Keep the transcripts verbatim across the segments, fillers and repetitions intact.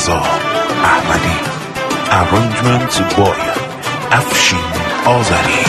رضا احمدی. Arrangement by افشین آذری.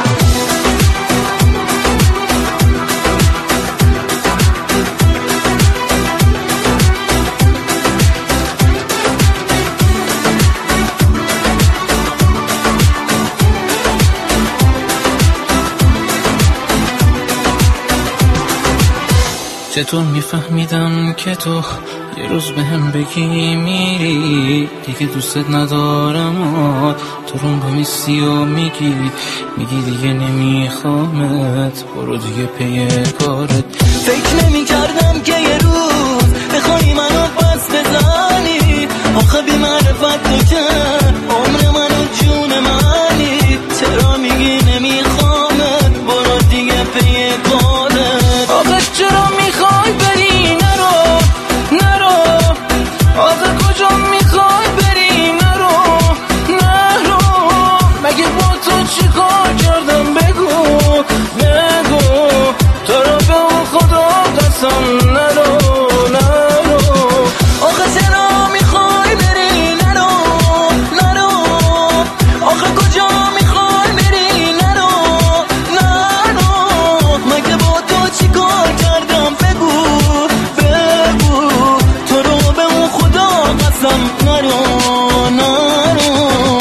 چطور میفهمیدم که تو یه روز به هم بگی میری دیگه دوستت ندارم و تو روم بمیستی و میگی میگی دیگه نمیخوامت برو دیگه پی کارت. فکر نمی کردم که یه روز بخوایی منو پس بزنی، آخه بی معرفت تو که عمر منو جون منی، چرا میگی نمیخوامت برو دیگه پی کارت. آخه چرا میخوای بری نرو نرو، آخه کجا میخوای بری نرو نرو، مگه با تو چی کار کردم بگو بگو، تو رو به اون خدا قسم نرو نرو. آخه چرا میخوای بری نرو نرو، آخه کجا میخوای بری نرو نرو، مگه با تو چی کار کردم بگو بگو، تو رو به اون خدا قسم نرو نرو.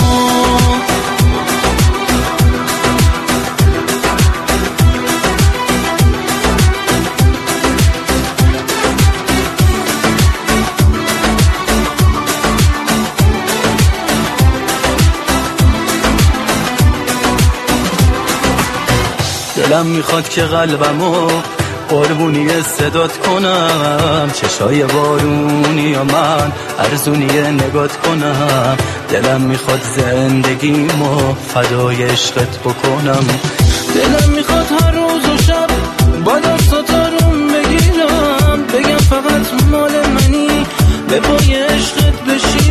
دلم میخواد که قلبمو قربونی صدات کنم، چشای بارونی یا من ارزونی نگات کنم، دلم میخواد زندگیمو فدای عشقت بکنم، دلم میخواد هر روز و شب با دستات آروم بگیرم، بگم فقط مال منی به پای عشقت بشی